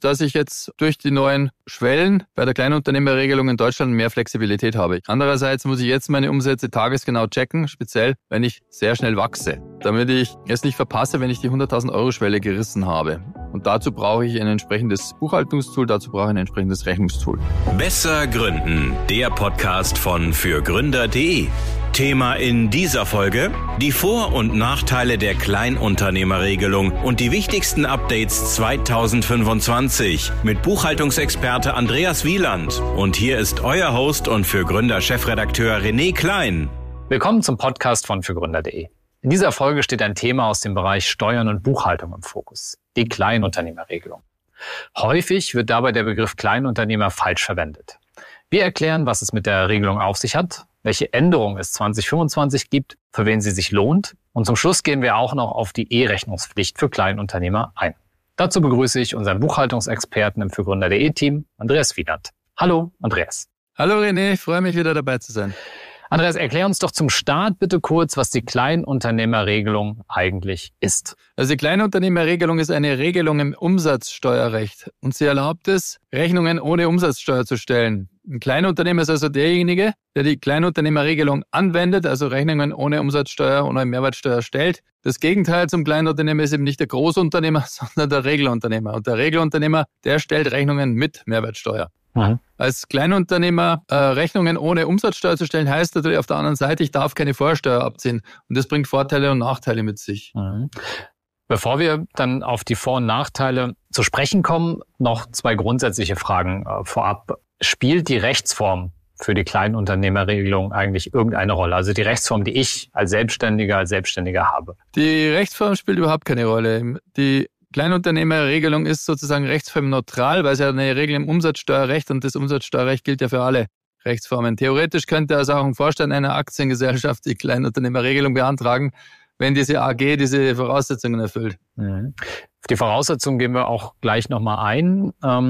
dass ich jetzt durch die neuen Schwellen bei der Kleinunternehmerregelung in Deutschland mehr Flexibilität habe. Andererseits muss ich jetzt meine Umsätze tagesgenau checken, speziell wenn ich sehr schnell wachse, damit ich es nicht verpasse, wenn ich die 100.000 Euro Schwelle gerissen habe. Und dazu brauche ich ein entsprechendes Buchhaltungstool, dazu brauche ich ein entsprechendes Rechnungstool. Besser gründen, der Podcast von fürgründer.de. Thema in dieser Folge: die Vor- und Nachteile der Kleinunternehmerregelung und die wichtigsten Updates 2025 mit Buchhaltungsexperte Andreas Wieland. Und hier ist euer Host und Fürgründer-Chefredakteur René Klein. Willkommen zum Podcast von fürgründer.de. In dieser Folge steht ein Thema aus dem Bereich Steuern und Buchhaltung im Fokus: die Kleinunternehmerregelung. Häufig wird dabei der Begriff Kleinunternehmer falsch verwendet. Wir erklären, was es mit der Regelung auf sich hat, welche Änderungen es 2025 gibt, für wen sie sich lohnt, und zum Schluss gehen wir auch noch auf die E-Rechnungspflicht für Kleinunternehmer ein. Dazu begrüße ich unseren Buchhaltungsexperten im Fürgründer.de-Team, Andreas Wieland. Hallo, Andreas. Hallo René, ich freue mich wieder dabei zu sein. Andreas, erklär uns doch zum Start bitte kurz, was die Kleinunternehmerregelung eigentlich ist. Also die Kleinunternehmerregelung ist eine Regelung im Umsatzsteuerrecht und sie erlaubt es, Rechnungen ohne Umsatzsteuer zu stellen. Ein Kleinunternehmer ist also derjenige, der die Kleinunternehmerregelung anwendet, also Rechnungen ohne Umsatzsteuer, ohne Mehrwertsteuer stellt. Das Gegenteil zum Kleinunternehmer ist eben nicht der Großunternehmer, sondern der Regelunternehmer. Und der Regelunternehmer, der stellt Rechnungen mit Mehrwertsteuer. Als Kleinunternehmer Rechnungen ohne Umsatzsteuer zu stellen, heißt natürlich auf der anderen Seite, ich darf keine Vorsteuer abziehen. Und das bringt Vorteile und Nachteile mit sich. Bevor wir dann auf die Vor- und Nachteile zu sprechen kommen, noch zwei grundsätzliche Fragen vorab. Spielt die Rechtsform für die Kleinunternehmerregelung eigentlich irgendeine Rolle? Also die Rechtsform, die ich als Selbstständiger habe. Die Rechtsform spielt überhaupt keine Rolle. Die Kleinunternehmerregelung ist sozusagen rechtsformneutral, weil es ja eine Regel im Umsatzsteuerrecht und das Umsatzsteuerrecht gilt ja für alle Rechtsformen. Theoretisch könnte also auch ein Vorstand einer Aktiengesellschaft die Kleinunternehmerregelung beantragen, wenn diese AG diese Voraussetzungen erfüllt. Auf die Voraussetzungen gehen wir auch gleich nochmal ein.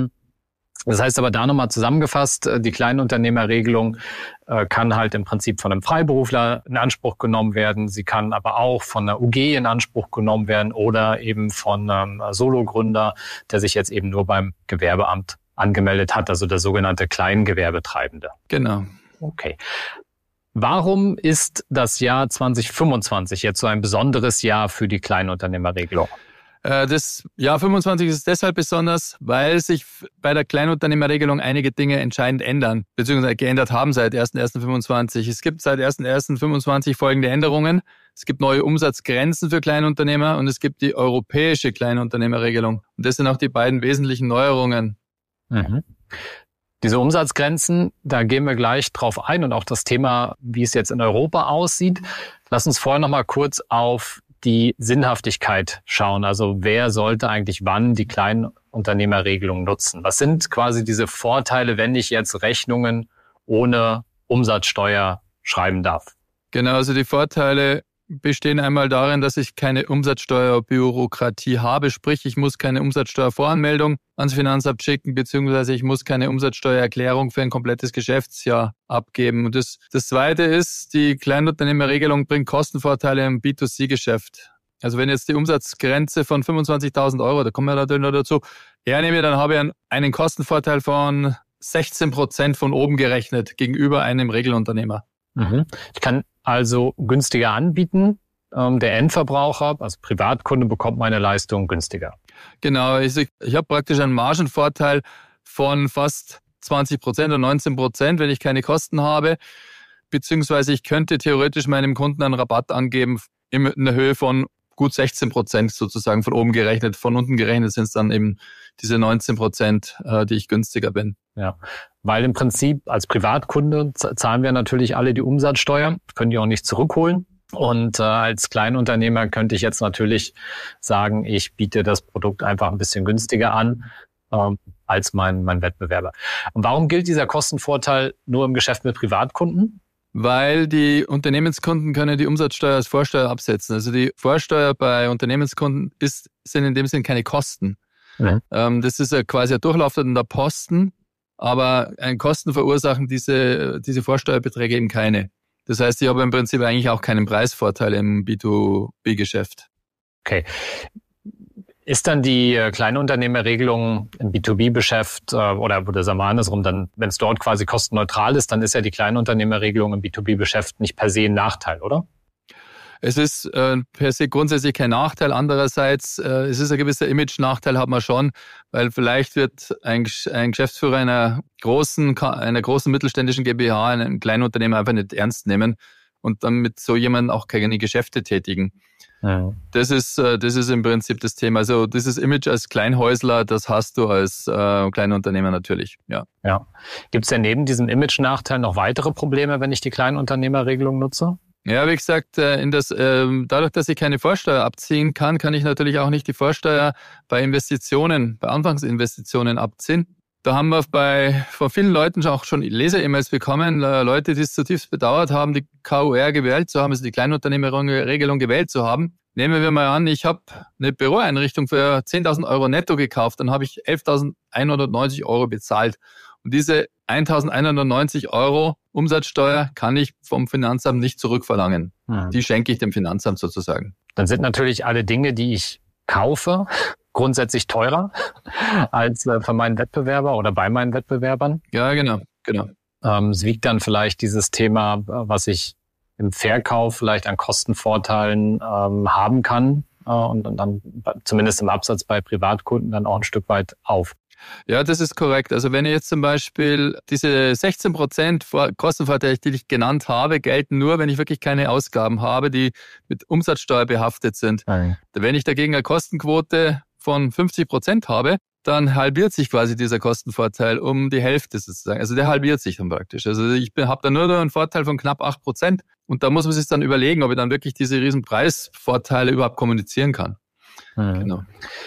Das heißt aber da nochmal zusammengefasst, die Kleinunternehmerregelung kann halt im Prinzip von einem Freiberufler in Anspruch genommen werden. Sie kann aber auch von einer UG in Anspruch genommen werden oder eben von einem Sologründer, der sich jetzt eben nur beim Gewerbeamt angemeldet hat, also der sogenannte Kleingewerbetreibende. Genau. Okay. Warum ist das Jahr 2025 jetzt so ein besonderes Jahr für die Kleinunternehmerregelung? Das Jahr 25 ist deshalb besonders, weil sich bei der Kleinunternehmerregelung einige Dinge entscheidend ändern, beziehungsweise geändert haben seit 1.1.25. Es gibt seit 1.1.25 folgende Änderungen. Es gibt neue Umsatzgrenzen für Kleinunternehmer und es gibt die europäische Kleinunternehmerregelung. Und das sind auch die beiden wesentlichen Neuerungen. Diese Umsatzgrenzen, da gehen wir gleich drauf ein und auch das Thema, wie es jetzt in Europa aussieht. Lass uns vorher noch mal kurz auf die Sinnhaftigkeit schauen. Also wer sollte eigentlich wann die Kleinunternehmerregelung nutzen? Was sind quasi diese Vorteile, wenn ich jetzt Rechnungen ohne Umsatzsteuer schreiben darf? Genau, also die Vorteile bestehen einmal darin, dass ich keine Umsatzsteuerbürokratie habe, sprich ich muss keine Umsatzsteuervoranmeldung ans Finanzamt schicken, beziehungsweise ich muss keine Umsatzsteuererklärung für ein komplettes Geschäftsjahr abgeben. Und das Zweite ist, die Kleinunternehmerregelung bringt Kostenvorteile im B2C-Geschäft. Also wenn jetzt die Umsatzgrenze von 25.000 Euro, da kommen wir natürlich noch dazu, hernehme, dann habe ich einen Kostenvorteil von 16% von oben gerechnet gegenüber einem Regelunternehmer. Ich kann also günstiger anbieten. Der Endverbraucher, also Privatkunde, bekommt meine Leistung günstiger. Genau, ich habe praktisch einen Margenvorteil von fast 20% oder 19%, wenn ich keine Kosten habe. Beziehungsweise ich könnte theoretisch meinem Kunden einen Rabatt angeben in der Höhe von gut 16% sozusagen von oben gerechnet. Von unten gerechnet sind es dann eben diese 19%, die ich günstiger bin. Ja, weil im Prinzip als Privatkunde zahlen wir natürlich alle die Umsatzsteuer, können die auch nicht zurückholen. Und als Kleinunternehmer könnte ich jetzt natürlich sagen, ich biete das Produkt einfach ein bisschen günstiger an als mein Wettbewerber. Und warum gilt dieser Kostenvorteil nur im Geschäft mit Privatkunden? Weil die Unternehmenskunden können die Umsatzsteuer als Vorsteuer absetzen. Also die Vorsteuer bei Unternehmenskunden sind in dem Sinn keine Kosten. Das ist quasi ein durchlaufender Posten, aber einen Kosten verursachen diese Vorsteuerbeträge eben keine. Das heißt, ich habe im Prinzip eigentlich auch keinen Preisvorteil im B2B-Geschäft. Okay. Ist dann die Kleinunternehmerregelung im B2B-Geschäft oder sagen wir andersrum, dann, wenn es dort quasi kostenneutral ist, dann ist ja die Kleinunternehmerregelung im B2B-Geschäft nicht per se ein Nachteil, oder? Es ist per se grundsätzlich kein Nachteil. Andererseits, es ist ein gewisser Image-Nachteil, hat man schon, weil vielleicht wird ein Geschäftsführer einer großen mittelständischen GmbH einen Kleinunternehmer einfach nicht ernst nehmen und dann mit so jemandem auch keine Geschäfte tätigen. Ja. Das ist im Prinzip das Thema. Also dieses Image als Kleinhäusler, das hast du als Kleinunternehmer natürlich. Ja. Gibt es denn neben diesem Image-Nachteil noch weitere Probleme, wenn ich die Kleinunternehmerregelung nutze? Ja, wie gesagt, dadurch, dass ich keine Vorsteuer abziehen kann, kann ich natürlich auch nicht die Vorsteuer bei Anfangsinvestitionen abziehen. Da haben wir von vielen Leuten auch schon Leser-E-Mails bekommen, Leute, die es zutiefst bedauert haben, die KUR gewählt zu haben, also die Kleinunternehmerregelung gewählt zu haben. Nehmen wir mal an, ich habe eine Büroeinrichtung für 10.000 Euro netto gekauft, dann habe ich 11.190 Euro bezahlt. Und diese 1.190 Euro Umsatzsteuer kann ich vom Finanzamt nicht zurückverlangen. Die schenke ich dem Finanzamt sozusagen. Dann sind natürlich alle Dinge, die ich kaufe, grundsätzlich teurer als von meinen Wettbewerber oder bei meinen Wettbewerbern. Ja, genau. Es wiegt dann vielleicht dieses Thema, was ich im Verkauf vielleicht an Kostenvorteilen haben kann und dann zumindest im Absatz bei Privatkunden dann auch ein Stück weit auf. Ja, das ist korrekt. Also wenn ich jetzt zum Beispiel diese 16% Kostenvorteile, die ich genannt habe, gelten nur, wenn ich wirklich keine Ausgaben habe, die mit Umsatzsteuer behaftet sind. Nein. Wenn ich dagegen eine Kostenquote von 50% habe, dann halbiert sich quasi dieser Kostenvorteil um die Hälfte sozusagen. Also der halbiert sich dann praktisch. Also ich habe da nur einen Vorteil von knapp 8%. Und da muss man sich dann überlegen, ob ich dann wirklich diese riesen Preisvorteile überhaupt kommunizieren kann. Genau.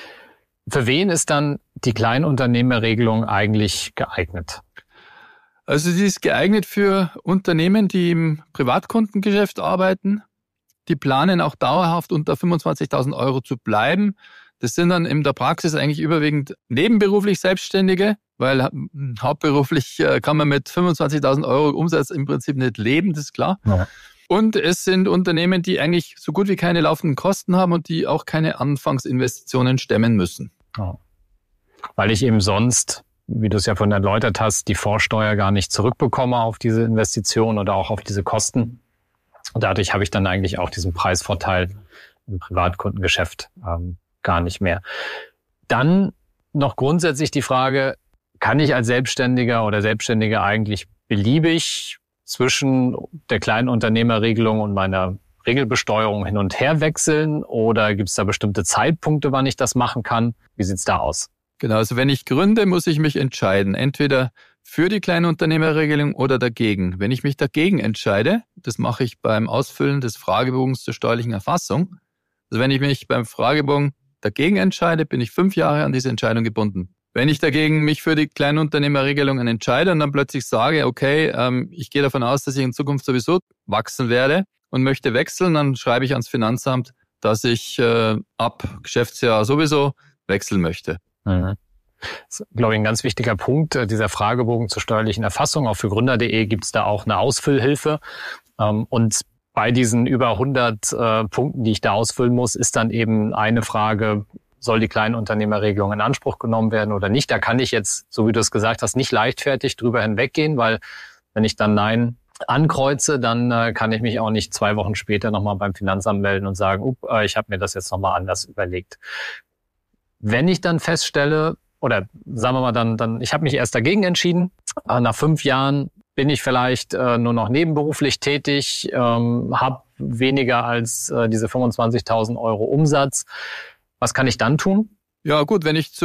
Für wen ist dann die Kleinunternehmerregelung eigentlich geeignet? Also sie ist geeignet für Unternehmen, die im Privatkundengeschäft arbeiten. Die planen auch dauerhaft unter 25.000 Euro zu bleiben. Das sind dann in der Praxis eigentlich überwiegend nebenberuflich Selbstständige, weil hauptberuflich kann man mit 25.000 Euro Umsatz im Prinzip nicht leben, das ist klar. Ja. Und es sind Unternehmen, die eigentlich so gut wie keine laufenden Kosten haben und die auch keine Anfangsinvestitionen stemmen müssen. Oh. Weil ich eben sonst, wie du es ja vorhin erläutert hast, die Vorsteuer gar nicht zurückbekomme auf diese Investition oder auch auf diese Kosten. Und dadurch habe ich dann eigentlich auch diesen Preisvorteil im Privatkundengeschäft gar nicht mehr. Dann noch grundsätzlich die Frage, kann ich als Selbstständiger oder Selbstständige eigentlich beliebig zwischen der Kleinunternehmerregelung und meiner Regelbesteuerung hin und her wechseln oder gibt es da bestimmte Zeitpunkte, wann ich das machen kann? Wie sieht's da aus? Genau, also wenn ich gründe, muss ich mich entscheiden, entweder für die Kleinunternehmerregelung oder dagegen. Wenn ich mich dagegen entscheide, das mache ich beim Ausfüllen des Fragebogens zur steuerlichen Erfassung. Also wenn ich mich beim Fragebogen dagegen entscheide, bin ich 5 Jahre an diese Entscheidung gebunden. Wenn ich dagegen mich für die Kleinunternehmerregelungen entscheide und dann plötzlich sage, okay, ich gehe davon aus, dass ich in Zukunft sowieso wachsen werde und möchte wechseln, dann schreibe ich ans Finanzamt, dass ich ab Geschäftsjahr sowieso wechseln möchte. Mhm. Das ist, glaube ich, ein ganz wichtiger Punkt, dieser Fragebogen zur steuerlichen Erfassung. Auch für Gründer.de gibt es da auch eine Ausfüllhilfe. Und bei diesen über 100 Punkten, die ich da ausfüllen muss, ist dann eben eine Frage, soll die Kleinunternehmerregelung in Anspruch genommen werden oder nicht? Da kann ich jetzt, so wie du es gesagt hast, nicht leichtfertig drüber hinweggehen, weil wenn ich dann Nein ankreuze, dann kann ich mich auch nicht 2 Wochen später nochmal beim Finanzamt melden und sagen, ich habe mir das jetzt nochmal anders überlegt. Wenn ich dann feststelle, oder sagen wir mal dann ich habe mich erst dagegen entschieden, nach 5 Jahren bin ich vielleicht nur noch nebenberuflich tätig, habe weniger als diese 25.000 Euro Umsatz. Was kann ich dann tun? Ja gut, wenn ich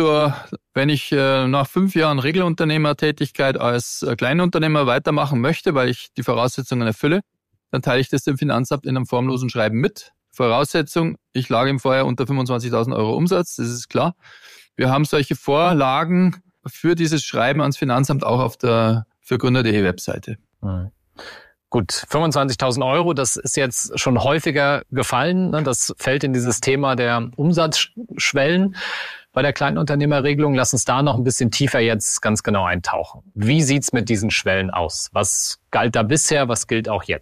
nach 5 Jahren Regelunternehmertätigkeit als Kleinunternehmer weitermachen möchte, weil ich die Voraussetzungen erfülle, dann teile ich das dem Finanzamt in einem formlosen Schreiben mit. Voraussetzung, ich lag im Vorjahr unter 25.000 Euro Umsatz, das ist klar. Wir haben solche Vorlagen für dieses Schreiben ans Finanzamt auch auf der für Gründer.de Webseite. Mhm. Gut, 25.000 Euro, das ist jetzt schon häufiger gefallen. Das fällt in dieses Thema der Umsatzschwellen bei der Kleinunternehmerregelung. Lass uns da noch ein bisschen tiefer jetzt ganz genau eintauchen. Wie sieht's mit diesen Schwellen aus? Was galt da bisher, was gilt auch jetzt?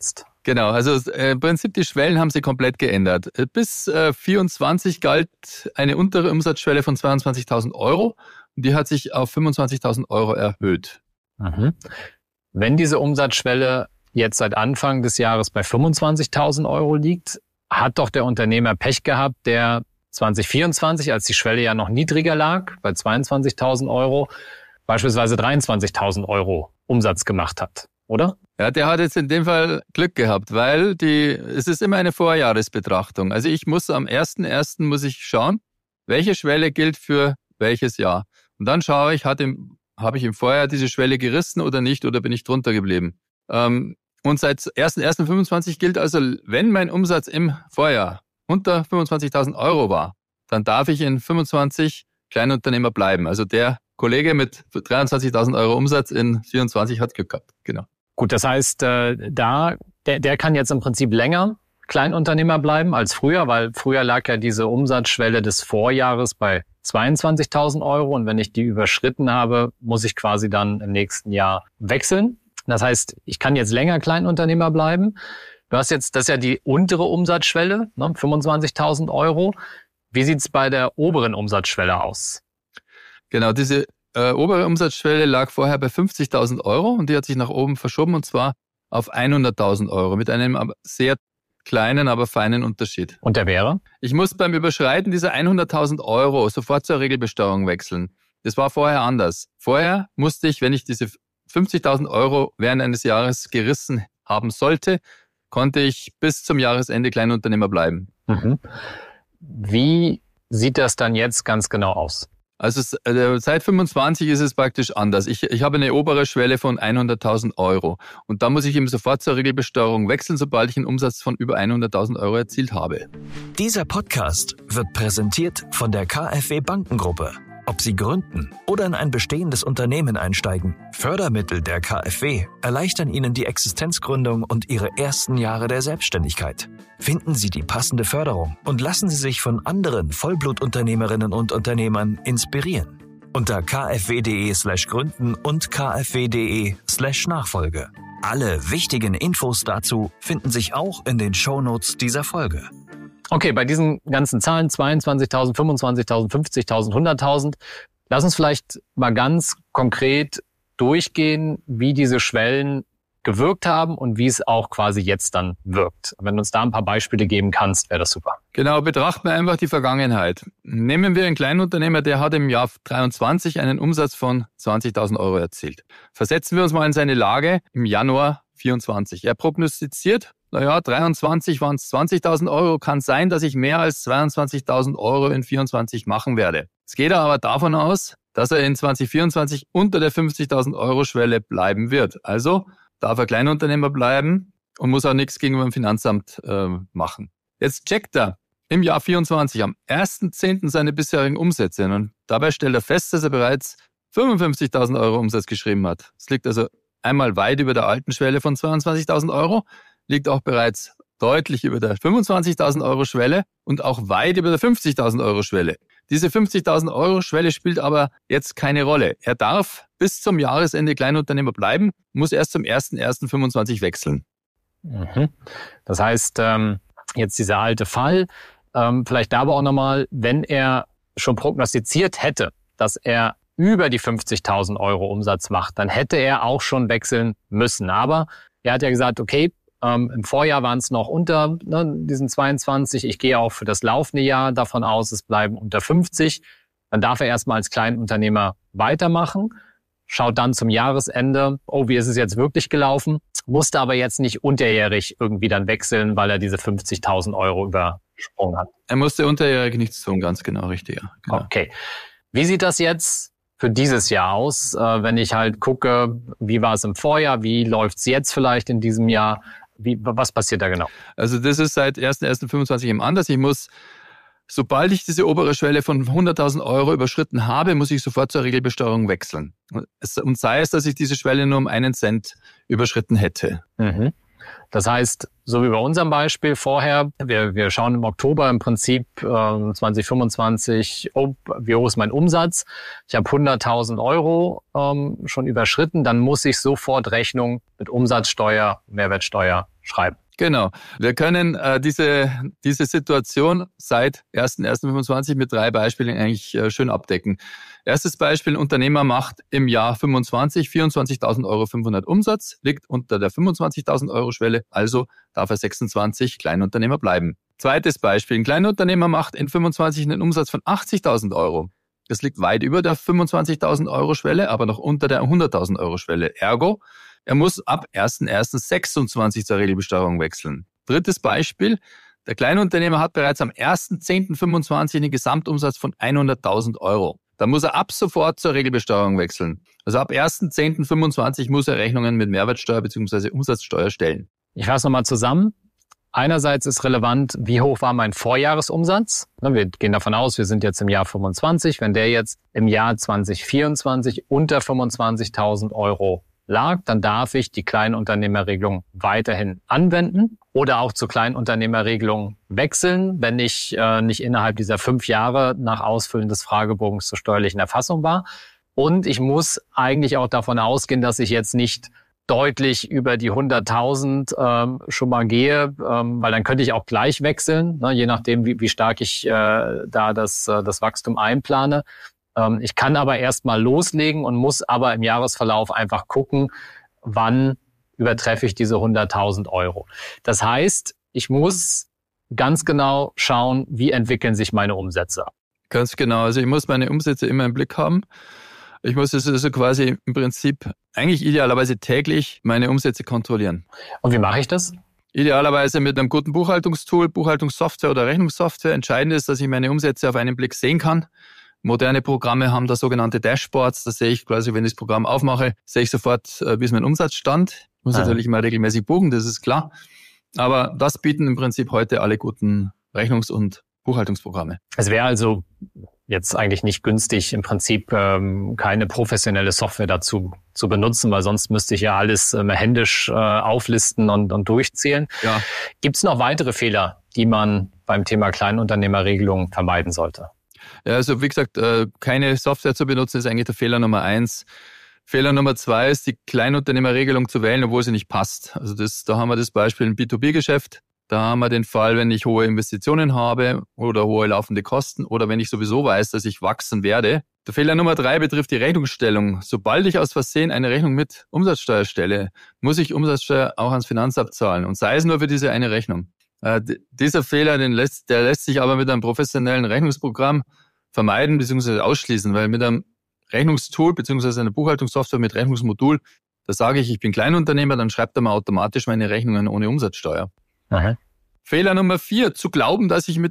Genau, also im Prinzip die Schwellen haben sie komplett geändert. Bis 24 galt eine untere Umsatzschwelle von 22.000 Euro und die hat sich auf 25.000 Euro erhöht. Mhm. Wenn diese Umsatzschwelle jetzt seit Anfang des Jahres bei 25.000 Euro liegt, hat doch der Unternehmer Pech gehabt, der 2024, als die Schwelle ja noch niedriger lag, bei 22.000 Euro, beispielsweise 23.000 Euro Umsatz gemacht hat, oder? Ja, der hat jetzt in dem Fall Glück gehabt, weil es ist immer eine Vorjahresbetrachtung. Also ich muss am 1.1. muss ich schauen, welche Schwelle gilt für welches Jahr. Und dann schaue ich, habe ich im Vorjahr diese Schwelle gerissen oder nicht oder bin ich drunter geblieben. Und seit 1.1.25 gilt also, wenn mein Umsatz im Vorjahr unter 25.000 Euro war, dann darf ich in 25 Kleinunternehmer bleiben. Also der Kollege mit 23.000 Euro Umsatz in 24 hat Glück gehabt. Genau. Gut, das heißt, der kann jetzt im Prinzip länger Kleinunternehmer bleiben als früher, weil früher lag ja diese Umsatzschwelle des Vorjahres bei 22.000 Euro und wenn ich die überschritten habe, muss ich quasi dann im nächsten Jahr wechseln. Das heißt, ich kann jetzt länger Kleinunternehmer bleiben. Du hast jetzt, das ist ja die untere Umsatzschwelle, ne, 25.000 Euro. Wie sieht's bei der oberen Umsatzschwelle aus? Genau, diese obere Umsatzschwelle lag vorher bei 50.000 Euro und die hat sich nach oben verschoben und zwar auf 100.000 Euro mit einem sehr kleinen, aber feinen Unterschied. Und der wäre? Ich muss beim Überschreiten dieser 100.000 Euro sofort zur Regelbesteuerung wechseln. Das war vorher anders. Vorher musste ich, wenn ich diese 50.000 Euro während eines Jahres gerissen haben sollte, konnte ich bis zum Jahresende Kleinunternehmer bleiben. Mhm. Wie sieht das dann jetzt ganz genau aus? Also seit 25 ist es praktisch anders. Ich habe eine obere Schwelle von 100.000 Euro und da muss ich eben sofort zur Regelbesteuerung wechseln, sobald ich einen Umsatz von über 100.000 Euro erzielt habe. Dieser Podcast wird präsentiert von der KfW Bankengruppe. Ob Sie gründen oder in ein bestehendes Unternehmen einsteigen, Fördermittel der KfW erleichtern Ihnen die Existenzgründung und Ihre ersten Jahre der Selbstständigkeit. Finden Sie die passende Förderung und lassen Sie sich von anderen Vollblutunternehmerinnen und Unternehmern inspirieren. Unter kfw.de/gründen und kfw.de/Nachfolge. Alle wichtigen Infos dazu finden sich auch in den Shownotes dieser Folge. Okay, bei diesen ganzen Zahlen, 22.000, 25.000, 50.000, 100.000, lass uns vielleicht mal ganz konkret durchgehen, wie diese Schwellen gewirkt haben und wie es auch quasi jetzt dann wirkt. Wenn du uns da ein paar Beispiele geben kannst, wäre das super. Genau, betrachten wir einfach die Vergangenheit. Nehmen wir einen Kleinunternehmer, der hat im Jahr 23 einen Umsatz von 20.000 Euro erzielt. Versetzen wir uns mal in seine Lage im Januar 24. Er prognostiziert, 23 waren es 20.000 Euro, kann sein, dass ich mehr als 22.000 Euro in 24 machen werde. Jetzt geht er aber davon aus, dass er in 2024 unter der 50.000 Euro Schwelle bleiben wird. Also darf er Kleinunternehmer bleiben und muss auch nichts gegenüber dem Finanzamt machen. Jetzt checkt er im Jahr 24 am 1.10. seine bisherigen Umsätze und dabei stellt er fest, dass er bereits 55.000 Euro Umsatz geschrieben hat. Das liegt also einmal weit über der alten Schwelle von 22.000 Euro, liegt auch bereits deutlich über der 25.000 Euro Schwelle und auch weit über der 50.000 Euro Schwelle. Diese 50.000 Euro Schwelle spielt aber jetzt keine Rolle. Er darf bis zum Jahresende Kleinunternehmer bleiben, muss erst zum 1.1.25 wechseln. Mhm. Das heißt, jetzt dieser alte Fall, vielleicht da aber auch nochmal, wenn er schon prognostiziert hätte, dass er über die 50.000 Euro Umsatz macht, dann hätte er auch schon wechseln müssen. Aber er hat ja gesagt, okay, im Vorjahr waren es noch unter diesen 22. Ich gehe auch für das laufende Jahr davon aus, es bleiben unter 50. Dann darf er erstmal als Kleinunternehmer weitermachen, schaut dann zum Jahresende, oh, wie ist es jetzt wirklich gelaufen, musste aber jetzt nicht unterjährig irgendwie dann wechseln, weil er diese 50.000 Euro übersprungen hat. Er musste unterjährig nichts tun, ganz genau, richtig. Ja. Genau. Okay. Wie sieht das jetzt für dieses Jahr aus, wenn ich halt gucke, wie war es im Vorjahr, wie läuft es jetzt vielleicht in diesem Jahr? Was passiert da genau? Also das ist seit 1.1.25 eben anders. Ich muss, sobald ich diese obere Schwelle von 100.000 Euro überschritten habe, muss ich sofort zur Regelbesteuerung wechseln. Und sei es, dass ich diese Schwelle nur um 1 Cent überschritten hätte. Mhm. Das heißt, so wie bei unserem Beispiel vorher, wir schauen im Oktober im Prinzip 2025, wie hoch ist mein Umsatz? Ich habe 100.000 Euro schon überschritten, dann muss ich sofort Rechnung mit Umsatzsteuer, Mehrwertsteuer schreiben. Genau. Wir können diese Situation seit 1.1.25 mit 3 Beispielen eigentlich schön abdecken. Erstes Beispiel, ein Unternehmer macht im Jahr 25 24.500 € Umsatz, liegt unter der 25.000 € Schwelle, also darf er 26 Kleinunternehmer bleiben. Zweites Beispiel, ein Kleinunternehmer macht in 25 einen Umsatz von 80.000 €. Das liegt weit über der 25.000 € Schwelle, aber noch unter der 100.000 € Schwelle. Ergo, er muss ab 1.1.26 zur Regelbesteuerung wechseln. Drittes Beispiel, der Kleinunternehmer hat bereits am 1.10.25 einen Gesamtumsatz von 100.000 €. Da muss er ab sofort zur Regelbesteuerung wechseln. Also ab 1.10.25 muss er Rechnungen mit Mehrwertsteuer bzw. Umsatzsteuer stellen. Ich fasse nochmal zusammen. Einerseits ist relevant, wie hoch war mein Vorjahresumsatz. Wir gehen davon aus, wir sind jetzt im Jahr 25. Wenn der jetzt im Jahr 2024 unter 25.000 € lag, dann darf ich die Kleinunternehmerregelung weiterhin anwenden oder auch zur Kleinunternehmerregelung wechseln, wenn ich nicht innerhalb dieser 5 Jahre nach Ausfüllen des Fragebogens zur steuerlichen Erfassung war. Und ich muss eigentlich auch davon ausgehen, dass ich jetzt nicht deutlich über die 100.000 schon mal gehe, weil dann könnte ich auch gleich wechseln, ne, je nachdem, wie stark ich da das Wachstum einplane. Ich kann aber erst mal loslegen und muss aber im Jahresverlauf einfach gucken, wann übertreffe ich diese 100.000 €. Das heißt, ich muss ganz genau schauen, wie entwickeln sich meine Umsätze. Ganz genau. Also ich muss meine Umsätze immer im Blick haben. Ich muss also quasi im Prinzip eigentlich idealerweise täglich meine Umsätze kontrollieren. Und wie mache ich das? Idealerweise mit einem guten Buchhaltungstool, Buchhaltungssoftware oder Rechnungssoftware. Entscheidend ist, dass ich meine Umsätze auf einen Blick sehen kann. Moderne Programme haben da sogenannte Dashboards. Da sehe ich quasi, wenn ich das Programm aufmache, sehe ich sofort, wie ist mein Umsatzstand. Ich muss natürlich immer regelmäßig buchen, das ist klar. Aber das bieten im Prinzip heute alle guten Rechnungs- und Buchhaltungsprogramme. Es wäre also jetzt eigentlich nicht günstig, im Prinzip keine professionelle Software dazu zu benutzen, weil sonst müsste ich ja alles händisch auflisten und durchzählen. Ja. Gibt es noch weitere Fehler, die man beim Thema Kleinunternehmerregelung vermeiden sollte? Ja, also wie gesagt, keine Software zu benutzen ist eigentlich der Fehler Nummer 1. Fehler Nummer 2 ist, die Kleinunternehmerregelung zu wählen, obwohl sie nicht passt. Also da haben wir das Beispiel im B2B-Geschäft. Da haben wir den Fall, wenn ich hohe Investitionen habe oder hohe laufende Kosten oder wenn ich sowieso weiß, dass ich wachsen werde. Der Fehler Nummer 3 betrifft die Rechnungsstellung. Sobald ich aus Versehen eine Rechnung mit Umsatzsteuer stelle, muss ich Umsatzsteuer auch ans Finanzamt zahlen und sei es nur für diese eine Rechnung. Dieser Fehler, der lässt sich aber mit einem professionellen Rechnungsprogramm vermeiden bzw. ausschließen, weil mit einem Rechnungstool bzw. einer Buchhaltungssoftware mit Rechnungsmodul, da sage ich bin Kleinunternehmer, dann schreibt er mir automatisch meine Rechnungen ohne Umsatzsteuer. Aha. Fehler Nummer 4, zu glauben, dass ich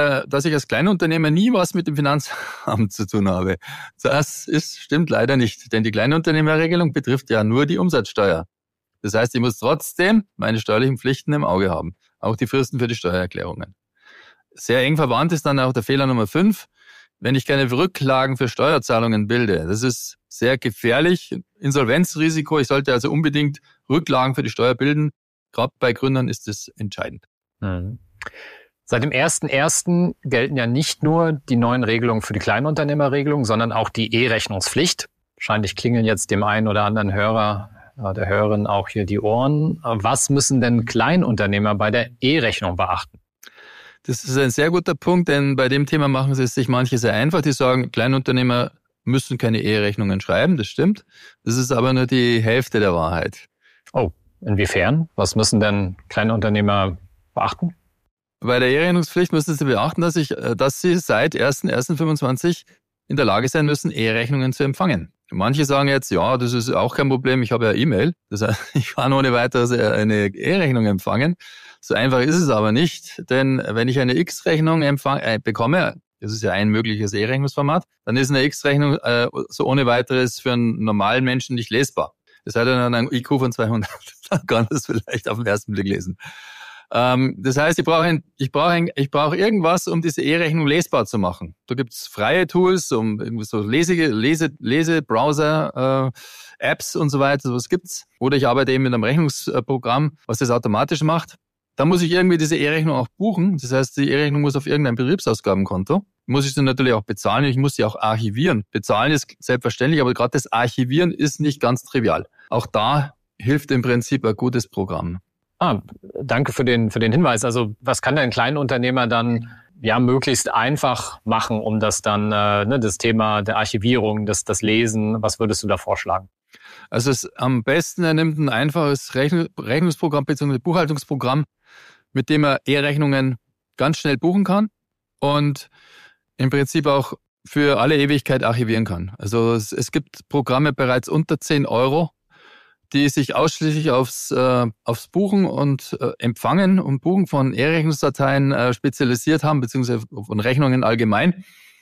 als Kleinunternehmer nie was mit dem Finanzamt zu tun habe. Das stimmt leider nicht, denn die Kleinunternehmerregelung betrifft ja nur die Umsatzsteuer. Das heißt, ich muss trotzdem meine steuerlichen Pflichten im Auge haben, auch die Fristen für die Steuererklärungen. Sehr eng verwandt ist dann auch der Fehler Nummer 5, wenn ich keine Rücklagen für Steuerzahlungen bilde. Das ist sehr gefährlich. Insolvenzrisiko, ich sollte also unbedingt Rücklagen für die Steuer bilden. Gerade bei Gründern ist das entscheidend. Mhm. Seit dem 1.1. gelten ja nicht nur die neuen Regelungen für die Kleinunternehmerregelung, sondern auch die E-Rechnungspflicht. Wahrscheinlich klingeln jetzt dem einen oder anderen Hörer, der Hörerin auch hier die Ohren. Was müssen denn Kleinunternehmer bei der E-Rechnung beachten? Das ist ein sehr guter Punkt, denn bei dem Thema machen es sich manche sehr einfach. Die sagen, Kleinunternehmer müssen keine E-Rechnungen schreiben, das stimmt. Das ist aber nur die Hälfte der Wahrheit. Oh, inwiefern? Was müssen denn Kleinunternehmer beachten? Bei der E-Rechnungspflicht müssen Sie beachten, dass Sie seit 1.1.25 in der Lage sein müssen, E-Rechnungen zu empfangen. Manche sagen jetzt, ja, das ist auch kein Problem, ich habe ja E-Mail. Das heißt, ich kann ohne weiteres eine E-Rechnung empfangen. So einfach ist es aber nicht, denn wenn ich eine X-Rechnung bekomme, das ist ja ein mögliches E-Rechnungsformat, dann ist eine X-Rechnung so ohne weiteres für einen normalen Menschen nicht lesbar. Das hat dann einen IQ von 200, dann kann das vielleicht auf den ersten Blick lesen. Das heißt, ich brauche irgendwas, um diese E-Rechnung lesbar zu machen. Da gibt's freie Tools, um so Lesebrowser, Apps und so weiter, sowas gibt's. Oder ich arbeite eben mit einem Rechnungsprogramm, was das automatisch macht. Da muss ich irgendwie diese E-Rechnung auch buchen. Das heißt, die E-Rechnung muss auf irgendein Betriebsausgabenkonto. Muss ich sie natürlich auch bezahlen. Ich muss sie auch archivieren. Bezahlen ist selbstverständlich, aber gerade das Archivieren ist nicht ganz trivial. Auch da hilft im Prinzip ein gutes Programm. Danke für den Hinweis. Also was kann denn ein Kleinunternehmer dann möglichst einfach machen, um das dann, das Thema der Archivierung, das Lesen, was würdest du da vorschlagen? Also am besten, er nimmt ein einfaches Rechnungsprogramm bzw. Buchhaltungsprogramm, mit dem er E-Rechnungen ganz schnell buchen kann und im Prinzip auch für alle Ewigkeit archivieren kann. Also es gibt Programme bereits unter 10 €, die sich ausschließlich aufs Buchen und Empfangen und Buchen von E-Rechnungsdateien spezialisiert haben, beziehungsweise von Rechnungen allgemein.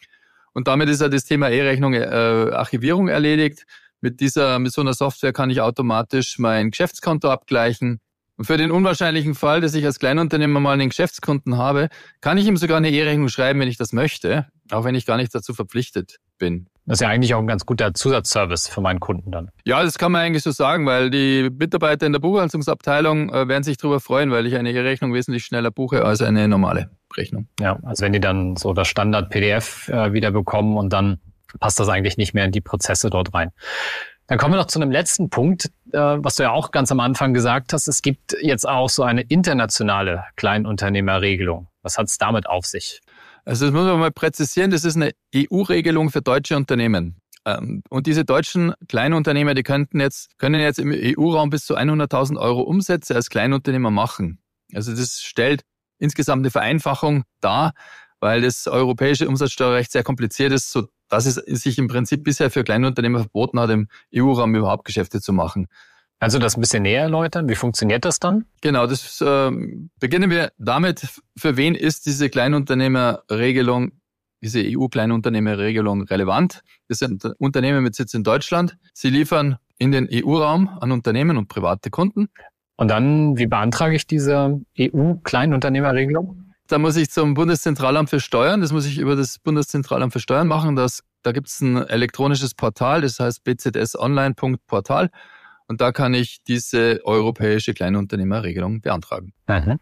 Und damit ist ja das Thema E-Rechnung Archivierung erledigt. Mit so einer Software kann ich automatisch mein Geschäftskonto abgleichen. Und für den unwahrscheinlichen Fall, dass ich als Kleinunternehmer mal einen Geschäftskunden habe, kann ich ihm sogar eine E-Rechnung schreiben, wenn ich das möchte, auch wenn ich gar nicht dazu verpflichtet bin. Das ist ja eigentlich auch ein ganz guter Zusatzservice für meinen Kunden dann. Ja, das kann man eigentlich so sagen, weil die Mitarbeiter in der Buchhaltungsabteilung werden sich darüber freuen, weil ich eine E-Rechnung wesentlich schneller buche als eine normale Rechnung. Ja, also wenn die dann so das Standard-PDF wieder bekommen und dann passt das eigentlich nicht mehr in die Prozesse dort rein. Dann kommen wir noch zu einem letzten Punkt, was du ja auch ganz am Anfang gesagt hast. Es gibt jetzt auch so eine internationale Kleinunternehmerregelung. Was hat es damit auf sich? Also das muss man mal präzisieren, das ist eine EU-Regelung für deutsche Unternehmen. Und diese deutschen Kleinunternehmer, die können jetzt im EU-Raum bis zu 100.000 € Umsätze als Kleinunternehmer machen. Also das stellt insgesamt eine Vereinfachung dar, weil das europäische Umsatzsteuerrecht sehr kompliziert ist, so dass es sich im Prinzip bisher für Kleinunternehmer verboten hat, im EU-Raum überhaupt Geschäfte zu machen. Kannst du das ein bisschen näher erläutern? Wie funktioniert das dann? Genau, das beginnen wir damit, für wen ist diese Kleinunternehmerregelung, diese EU-Kleinunternehmerregelung relevant? Das sind Unternehmen mit Sitz in Deutschland. Sie liefern in den EU-Raum an Unternehmen und private Kunden. Und dann, wie beantrage ich diese EU-Kleinunternehmerregelung? Da muss ich zum Bundeszentralamt für Steuern, das muss ich über das Bundeszentralamt für Steuern machen. Da gibt es ein elektronisches Portal, das heißt bzsonline.portal. Und da kann ich diese europäische Kleinunternehmerregelung beantragen. Mhm.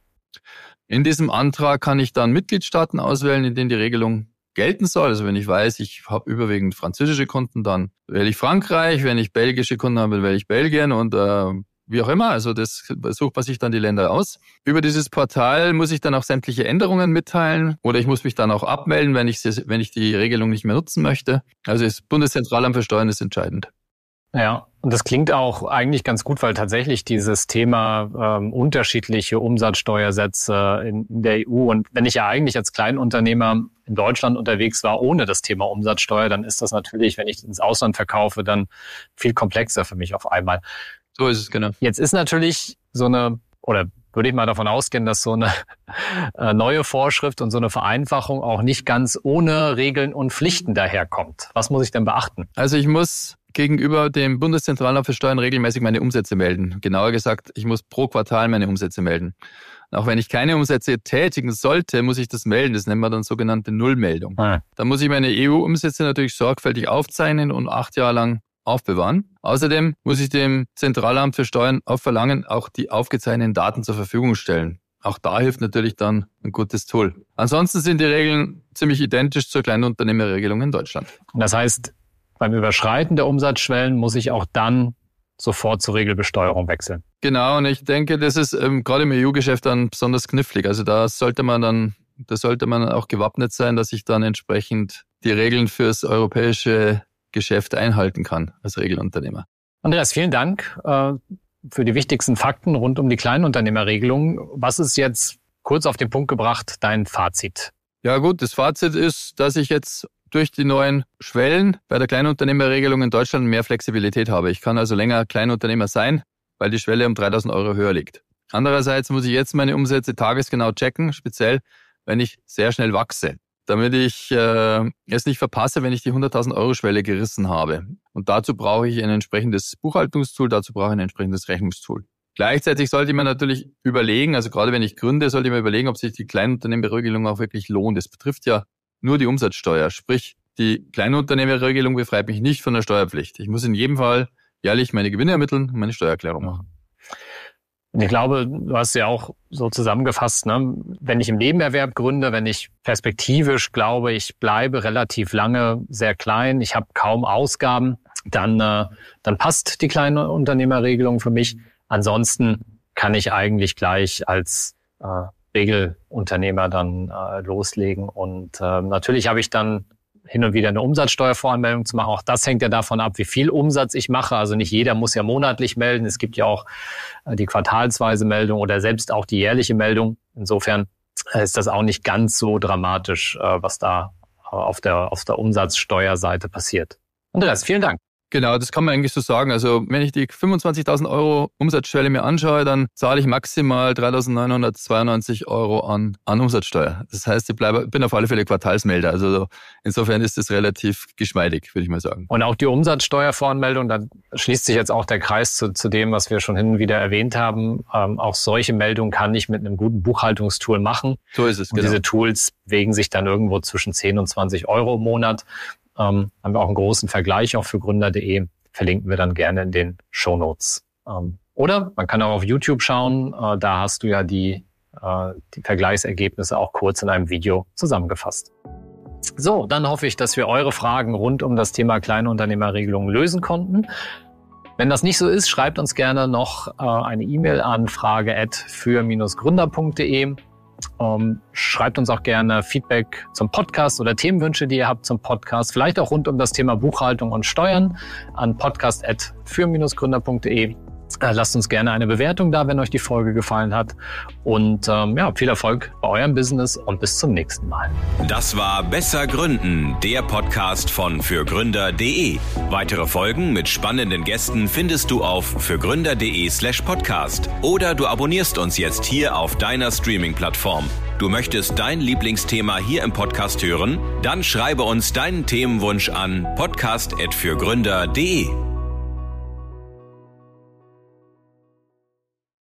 In diesem Antrag kann ich dann Mitgliedstaaten auswählen, in denen die Regelung gelten soll. Also wenn ich weiß, ich habe überwiegend französische Kunden, dann wähle ich Frankreich. Wenn ich belgische Kunden habe, wähle ich Belgien und wie auch immer. Also das sucht man sich dann die Länder aus. Über dieses Portal muss ich dann auch sämtliche Änderungen mitteilen oder ich muss mich dann auch abmelden, wenn ich die Regelung nicht mehr nutzen möchte. Also das Bundeszentralamt für Steuern ist entscheidend. Ja, und das klingt auch eigentlich ganz gut, weil tatsächlich dieses Thema unterschiedliche Umsatzsteuersätze in der EU und wenn ich ja eigentlich als Kleinunternehmer in Deutschland unterwegs war ohne das Thema Umsatzsteuer, dann ist das natürlich, wenn ich ins Ausland verkaufe, dann viel komplexer für mich auf einmal. So ist es, genau. Jetzt ist natürlich oder würde ich mal davon ausgehen, dass so eine neue Vorschrift und so eine Vereinfachung auch nicht ganz ohne Regeln und Pflichten daherkommt. Was muss ich denn beachten? Also ich muss gegenüber dem Bundeszentralamt für Steuern regelmäßig meine Umsätze melden. Genauer gesagt, ich muss pro Quartal meine Umsätze melden. Auch wenn ich keine Umsätze tätigen sollte, muss ich das melden. Das nennt man dann sogenannte Nullmeldung. Da muss ich meine EU-Umsätze natürlich sorgfältig aufzeichnen und 8 Jahre lang aufbewahren. Außerdem muss ich dem Zentralamt für Steuern auf Verlangen auch die aufgezeichneten Daten zur Verfügung stellen. Auch da hilft natürlich dann ein gutes Tool. Ansonsten sind die Regeln ziemlich identisch zur Kleinunternehmerregelung in Deutschland. Das heißt, beim Überschreiten der Umsatzschwellen muss ich auch dann sofort zur Regelbesteuerung wechseln. Genau, und ich denke, das ist gerade im EU-Geschäft dann besonders knifflig. Also da sollte man auch gewappnet sein, dass ich dann entsprechend die Regeln fürs europäische Geschäft einhalten kann als Regelunternehmer. Andreas, vielen Dank für die wichtigsten Fakten rund um die Kleinunternehmerregelung. Was ist jetzt kurz auf den Punkt gebracht dein Fazit? Ja gut, das Fazit ist, dass ich jetzt durch die neuen Schwellen bei der Kleinunternehmerregelung in Deutschland mehr Flexibilität habe. Ich kann also länger Kleinunternehmer sein, weil die Schwelle um 3.000 € höher liegt. Andererseits muss ich jetzt meine Umsätze tagesgenau checken, speziell wenn ich sehr schnell wachse, damit ich es nicht verpasse, wenn ich die 100.000 € Schwelle gerissen habe. Und dazu brauche ich ein entsprechendes Buchhaltungstool, dazu brauche ich ein entsprechendes Rechnungstool. Gleichzeitig sollte man natürlich überlegen, also gerade wenn ich gründe, sollte man überlegen, ob sich die Kleinunternehmerregelung auch wirklich lohnt. Es betrifft ja nur die Umsatzsteuer, sprich die Kleinunternehmerregelung befreit mich nicht von der Steuerpflicht. Ich muss in jedem Fall jährlich meine Gewinne ermitteln und meine Steuererklärung machen. Und ich glaube, du hast ja auch so zusammengefasst, ne? Wenn ich im Nebenerwerb gründe, wenn ich perspektivisch glaube, ich bleibe relativ lange sehr klein, ich habe kaum Ausgaben, dann passt die Kleinunternehmerregelung für mich. Ansonsten kann ich eigentlich gleich als Regelunternehmer dann loslegen. Und natürlich habe ich dann hin und wieder eine Umsatzsteuervoranmeldung zu machen. Auch das hängt ja davon ab, wie viel Umsatz ich mache. Also nicht jeder muss ja monatlich melden. Es gibt ja auch die quartalsweise Meldung oder selbst auch die jährliche Meldung. Insofern ist das auch nicht ganz so dramatisch, was da auf der Umsatzsteuerseite passiert. Andreas, vielen Dank. Genau, das kann man eigentlich so sagen. Also wenn ich die 25.000 Euro Umsatzschwelle mir anschaue, dann zahle ich maximal 3.992 Euro an Umsatzsteuer. Das heißt, ich bin auf alle Fälle Quartalsmelder. Also insofern ist das relativ geschmeidig, würde ich mal sagen. Und auch die Umsatzsteuervoranmeldung, da schließt sich jetzt auch der Kreis zu dem, was wir schon hin und wieder erwähnt haben. Auch solche Meldungen kann ich mit einem guten Buchhaltungstool machen. So ist es, genau. Und diese Tools bewegen sich dann irgendwo zwischen 10 und 20 Euro im Monat. Haben wir auch einen großen Vergleich auch für Gründer.de, verlinken wir dann gerne in den Shownotes. Oder man kann auch auf YouTube schauen, da hast du ja die Vergleichsergebnisse auch kurz in einem Video zusammengefasst. So, dann hoffe ich, dass wir eure Fragen rund um das Thema Kleinunternehmerregelung lösen konnten. Wenn das nicht so ist, schreibt uns gerne noch eine E-Mail an frage@für-gründer.de. Schreibt uns auch gerne Feedback zum Podcast oder Themenwünsche, die ihr habt zum Podcast. Vielleicht auch rund um das Thema Buchhaltung und Steuern an podcast@für-gründer.de. Lasst uns gerne eine Bewertung da, wenn euch die Folge gefallen hat. Und viel Erfolg bei eurem Business und bis zum nächsten Mal. Das war Besser Gründen, der Podcast von fürgründer.de. Weitere Folgen mit spannenden Gästen findest du auf fürgründer.de/podcast oder du abonnierst uns jetzt hier auf deiner Streaming-Plattform. Du möchtest dein Lieblingsthema hier im Podcast hören? Dann schreibe uns deinen Themenwunsch an podcast@fürgründer.de.